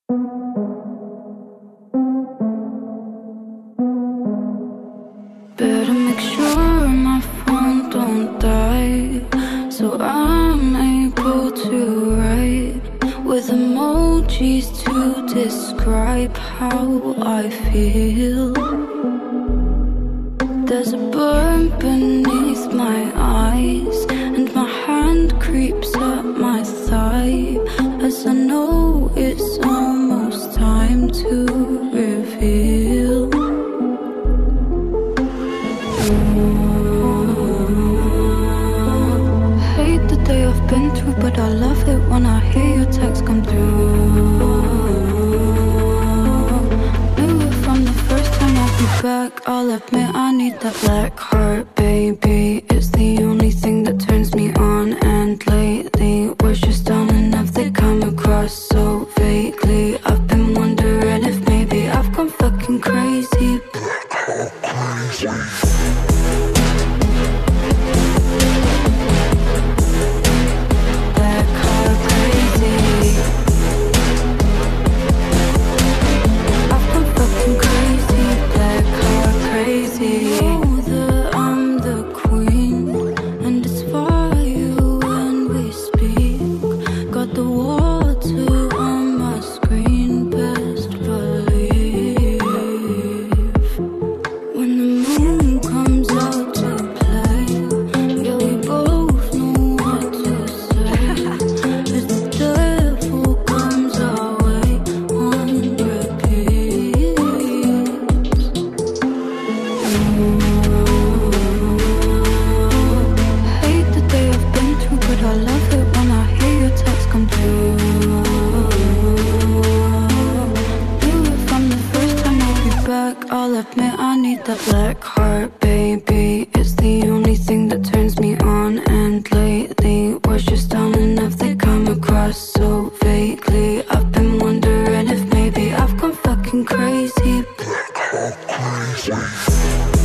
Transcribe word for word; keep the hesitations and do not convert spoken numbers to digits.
Better make sure my phone don't die, so I'm able to write with emojis to describe how I feel. There's a burn beneath my eyes, and my hand creeps up my thigh, as I know it's almost time to reveal. Hate the day I've been through, but I love it when I hear your text come through. Knew it from the first time I'll be back. I'll admit I need that black heart, baby. It's the only thing that turns me on. And lately, words just don't enough. They come across so vaguely. I've been wondering if maybe I've gone fucking crazy. I'll admit I need that black heart, baby. It's the only thing that turns me on. And lately, words just aren't enough. They come across so vaguely. I've been wondering if maybe I've gone fucking crazy. Black heart crazy.